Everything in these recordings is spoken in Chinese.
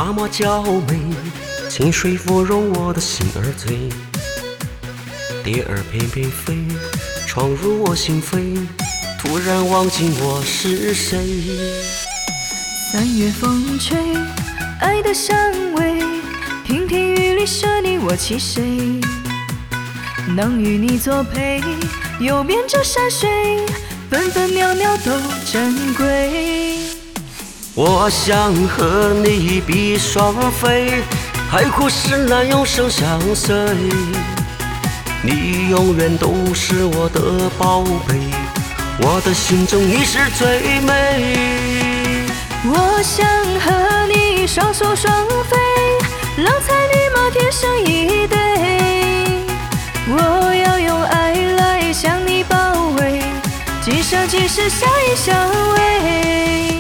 那么娇美，清水芙蓉我的心儿醉。蝶儿翩翩飞，闯入我心扉，突然忘记我是谁。 三月风吹，爱的香味，亭亭玉立舍你我其谁？能与你作陪，游遍这山水，分分秒秒都珍贵。 我想和你一臂双飞，海枯石烂永生相随。你永远都是我的宝贝，我的心中你是最美。 我想和你双宿双飞，郎才女貌天生一对。我要用爱来将你包围，今生今世相依相偎。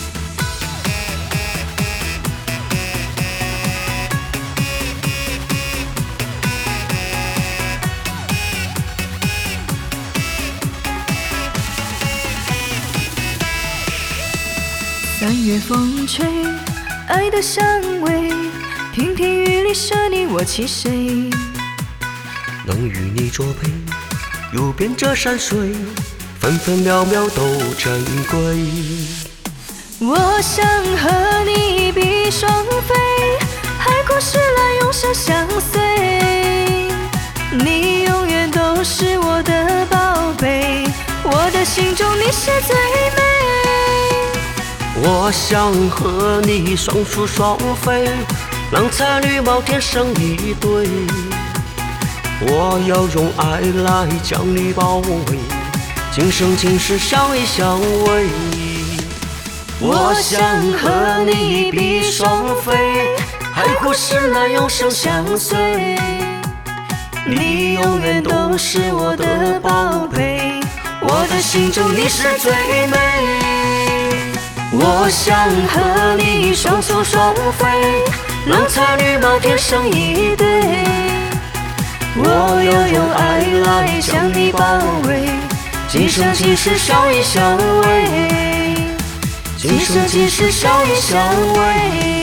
三月风吹，爱的香味，亭亭玉立舍你我其谁？ 能与你作陪，游遍这山水，分分秒秒都珍贵。 我想和你一臂双飞，海枯石烂永生相随。你永远都是我的宝贝，我的心中你是最美。 我想和你双宿双飞，郎才女貌天生一对。我要用爱来将你包围，今生今世相依相偎。我想和你一臂双飞，海枯石烂永生相随。你永远都是我的宝贝，我的心中你是最美。我想和你双宿双飞，郎才女貌天生一对。我要用爱来将你包围，今生今世相依相偎，今生今世相依相偎。